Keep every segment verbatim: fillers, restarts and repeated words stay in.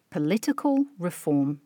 Political reform.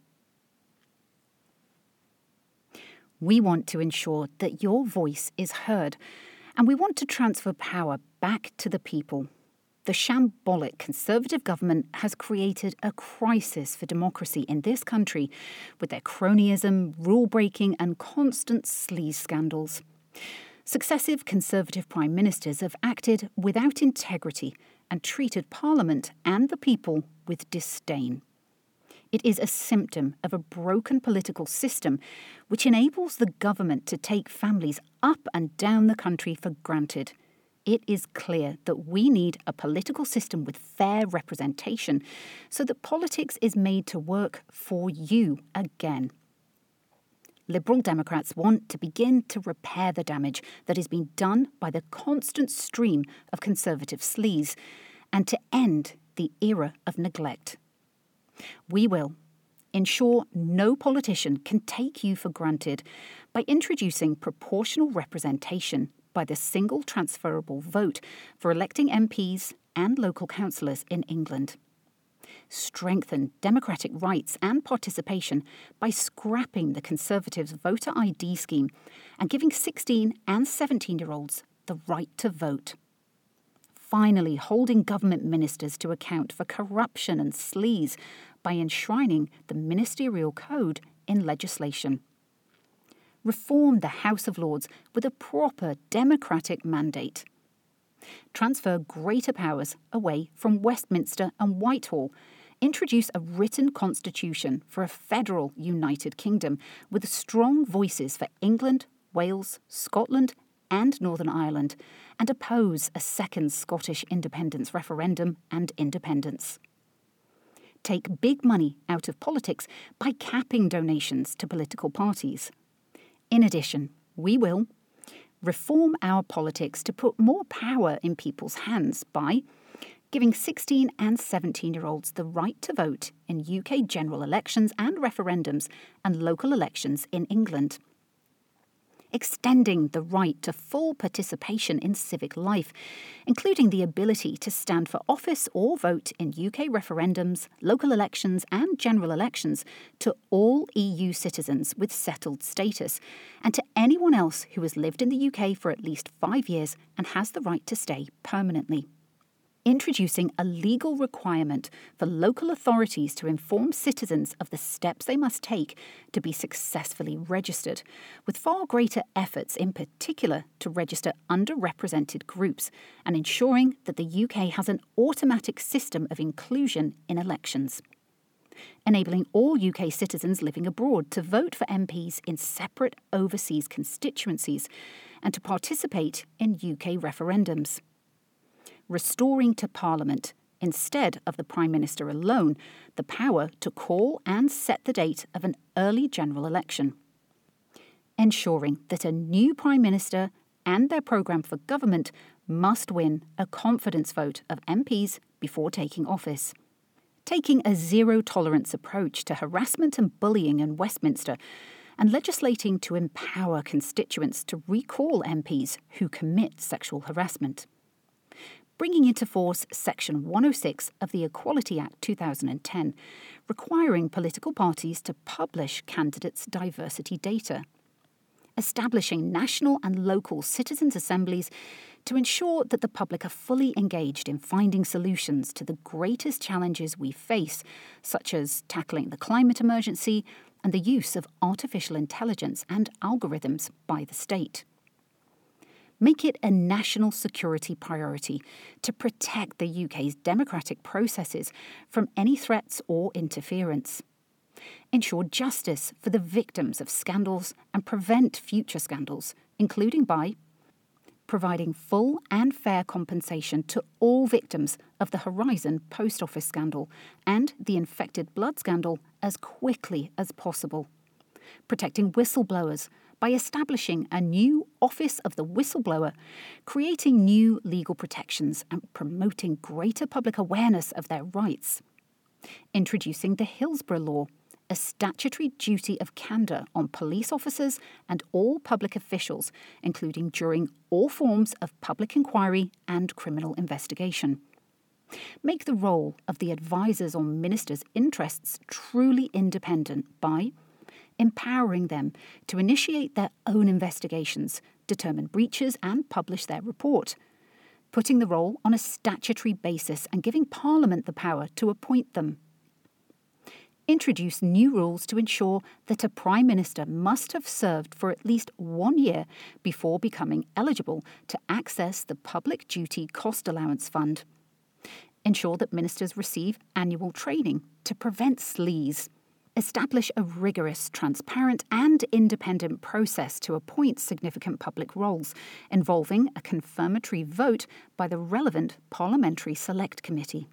We want to ensure that your voice is heard, and we want to transfer power back to the people. The shambolic Conservative government has created a crisis for democracy in this country with their cronyism, rule-breaking and constant sleaze scandals. Successive Conservative Prime Ministers have acted without integrity and treated Parliament and the people with disdain. It is a symptom of a broken political system which enables the government to take families up and down the country for granted. It is clear that we need a political system with fair representation so that politics is made to work for you again. Liberal Democrats want to begin to repair the damage that has been done by the constant stream of Conservative sleaze and to end the era of neglect. We will ensure no politician can take you for granted by introducing proportional representation by the single transferable vote for electing M Ps and local councillors in England. Strengthen democratic rights and participation by scrapping the Conservatives' voter I D scheme and giving sixteen and seventeen-year-olds the right to vote. Finally, holding government ministers to account for corruption and sleaze by enshrining the ministerial code in legislation. Reform the House of Lords with a proper democratic mandate. Transfer greater powers away from Westminster and Whitehall. Introduce a written constitution for a federal United Kingdom with strong voices for England, Wales, Scotland and Northern Ireland, and oppose a second Scottish independence referendum and independence. Take big money out of politics by capping donations to political parties. In addition, we will reform our politics to put more power in people's hands by giving sixteen and seventeen-year-olds the right to vote in U K general elections and referendums and local elections in England. Extending the right to full participation in civic life, including the ability to stand for office or vote in U K referendums, local elections and general elections to all E U citizens with settled status and to anyone else who has lived in the U K for at least five years and has the right to stay permanently. Introducing a legal requirement for local authorities to inform citizens of the steps they must take to be successfully registered, with far greater efforts in particular to register underrepresented groups and ensuring that the U K has an automatic system of inclusion in elections. Enabling all U K citizens living abroad to vote for M Ps in separate overseas constituencies and to participate in U K referendums. Restoring to Parliament, instead of the Prime Minister alone, the power to call and set the date of an early general election. Ensuring that a new Prime Minister and their programme for government must win a confidence vote of M Ps before taking office. Taking a zero-tolerance approach to harassment and bullying in Westminster and legislating to empower constituents to recall M Ps who commit sexual harassment. Bringing into force Section one oh six of the Equality Act two thousand ten, requiring political parties to publish candidates' diversity data. Establishing national and local citizens' assemblies to ensure that the public are fully engaged in finding solutions to the greatest challenges we face, such as tackling the climate emergency and the use of artificial intelligence and algorithms by the state. Make it a national security priority to protect the U K's democratic processes from any threats or interference. Ensure justice for the victims of scandals and prevent future scandals, including by providing full and fair compensation to all victims of the Horizon Post Office scandal and the infected blood scandal as quickly as possible. Protecting whistleblowers by establishing a new Office of the Whistleblower, creating new legal protections and promoting greater public awareness of their rights. Introducing the Hillsborough Law, a statutory duty of candour on police officers and all public officials, including during all forms of public inquiry and criminal investigation. Make the role of the advisers on ministers' interests truly independent by empowering them to initiate their own investigations, determine breaches and publish their report, putting the role on a statutory basis and giving Parliament the power to appoint them. Introduce new rules to ensure that a Prime Minister must have served for at least one year before becoming eligible to access the Public Duty Cost Allowance Fund. Ensure that ministers receive annual training to prevent sleaze. Establish a rigorous, transparent and independent process to appoint significant public roles, involving a confirmatory vote by the relevant Parliamentary Select Committee.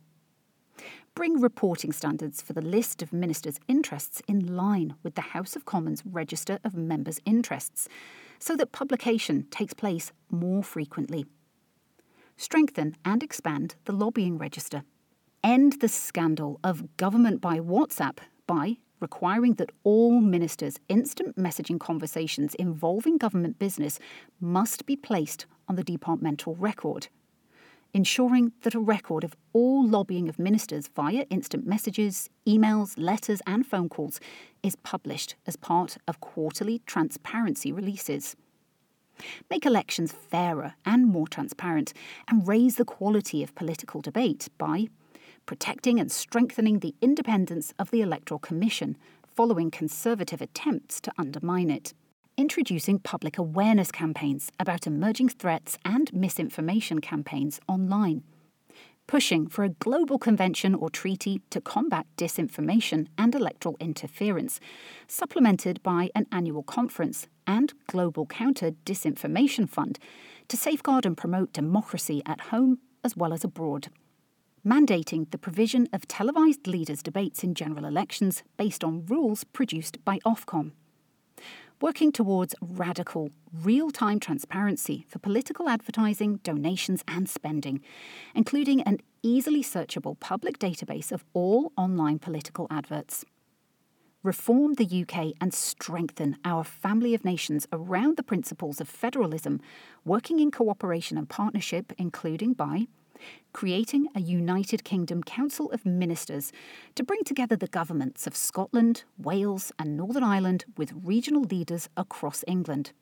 Bring reporting standards for the list of ministers' interests in line with the House of Commons Register of Members' Interests, so that publication takes place more frequently. Strengthen and expand the lobbying register. End the scandal of government by WhatsApp by requiring that all ministers' instant messaging conversations involving government business must be placed on the departmental record. Ensuring that a record of all lobbying of ministers via instant messages, emails, letters and phone calls is published as part of quarterly transparency releases. Make elections fairer and more transparent and raise the quality of political debate by protecting and strengthening the independence of the Electoral Commission following Conservative attempts to undermine it. Introducing public awareness campaigns about emerging threats and misinformation campaigns online. Pushing for a global convention or treaty to combat disinformation and electoral interference, supplemented by an annual conference and global counter-disinformation fund to safeguard and promote democracy at home as well as abroad. Mandating the provision of televised leaders' debates in general elections based on rules produced by Ofcom. Working towards radical, real-time transparency for political advertising, donations and spending, including an easily searchable public database of all online political adverts. Reform the U K and strengthen our family of nations around the principles of federalism, working in cooperation and partnership, including by creating a United Kingdom Council of Ministers to bring together the governments of Scotland, Wales and Northern Ireland with regional leaders across England.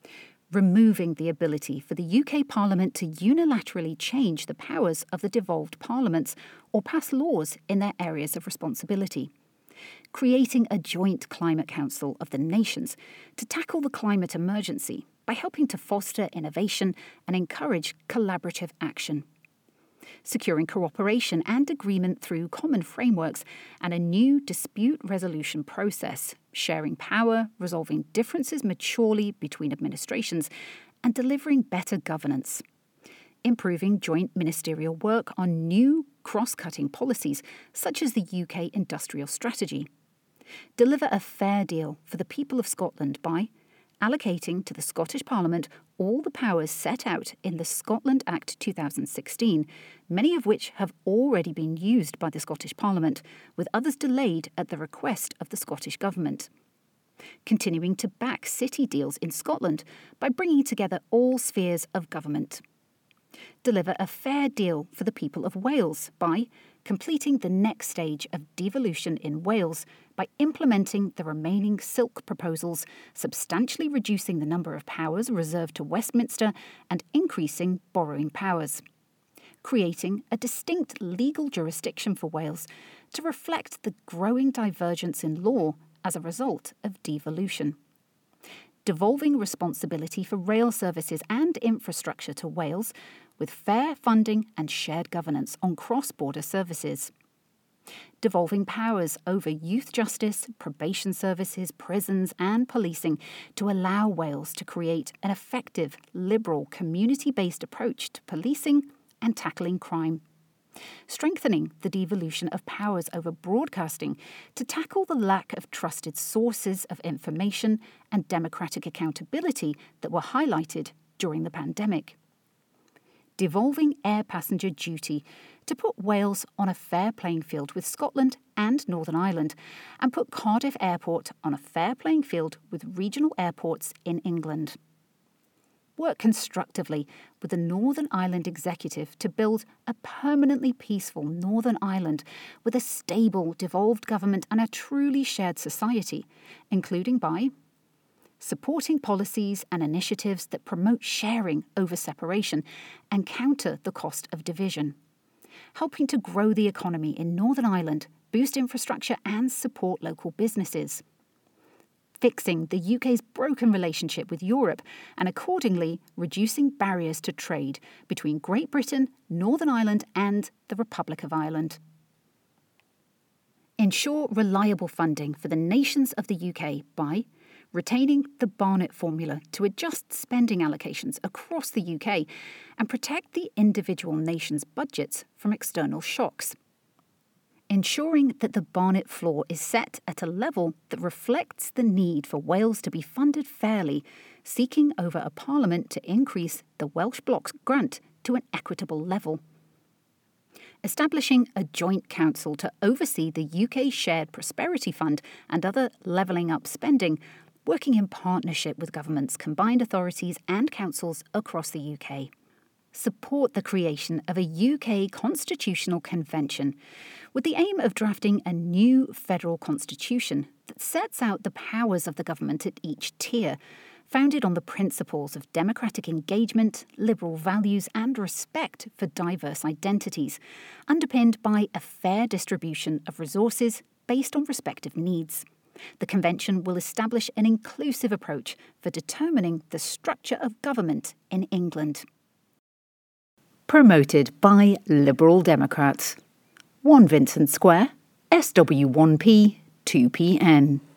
Removing the ability for the U K Parliament to unilaterally change the powers of the devolved parliaments or pass laws in their areas of responsibility. Creating a joint climate council of the nations to tackle the climate emergency by helping to foster innovation and encourage collaborative action. Securing cooperation and agreement through common frameworks and a new dispute resolution process, sharing power, resolving differences maturely between administrations, and delivering better governance. Improving joint ministerial work on new cross-cutting policies, such as the U K industrial strategy. Deliver a fair deal for the people of Scotland by allocating to the Scottish Parliament all the powers set out in the Scotland Act two thousand sixteen, many of which have already been used by the Scottish Parliament, with others delayed at the request of the Scottish Government. Continuing to back city deals in Scotland by bringing together all spheres of government. Deliver a fair deal for the people of Wales by completing the next stage of devolution in Wales by implementing the remaining Silk proposals, substantially reducing the number of powers reserved to Westminster and increasing borrowing powers. Creating a distinct legal jurisdiction for Wales to reflect the growing divergence in law as a result of devolution. Devolving responsibility for rail services and infrastructure to Wales, with fair funding and shared governance on cross-border services. Devolving powers over youth justice, probation services, prisons and policing to allow Wales to create an effective, liberal, community-based approach to policing and tackling crime. Strengthening the devolution of powers over broadcasting to tackle the lack of trusted sources of information and democratic accountability that were highlighted during the pandemic. Devolving air passenger duty to put Wales on a fair playing field with Scotland and Northern Ireland, and put Cardiff Airport on a fair playing field with regional airports in England. work constructively with the Northern Ireland Executive to build a permanently peaceful Northern Ireland with a stable, devolved government and a truly shared society, including by supporting policies and initiatives that promote sharing over separation and counter the cost of division, helping to grow the economy in Northern Ireland, boost infrastructure and support local businesses, fixing the U K's broken relationship with Europe and accordingly reducing barriers to trade between Great Britain, Northern Ireland and the Republic of Ireland. Ensure reliable funding for the nations of the U K by retaining the Barnett formula to adjust spending allocations across the U K and protect the individual nations' budgets from external shocks. Ensuring that the Barnett floor is set at a level that reflects the need for Wales to be funded fairly, seeking over a parliament to increase the Welsh Bloc's grant to an equitable level. Establishing a joint council to oversee the U K Shared Prosperity Fund and other levelling up spending, working in partnership with governments, combined authorities and councils across the U K. Support the creation of a U K constitutional convention with the aim of drafting a new federal constitution that sets out the powers of the government at each tier, founded on the principles of democratic engagement, liberal values and respect for diverse identities, underpinned by a fair distribution of resources based on respective needs. The convention will establish an inclusive approach for determining the structure of government in England. Promoted by Liberal Democrats. one Vincent Square, S W one P two P N.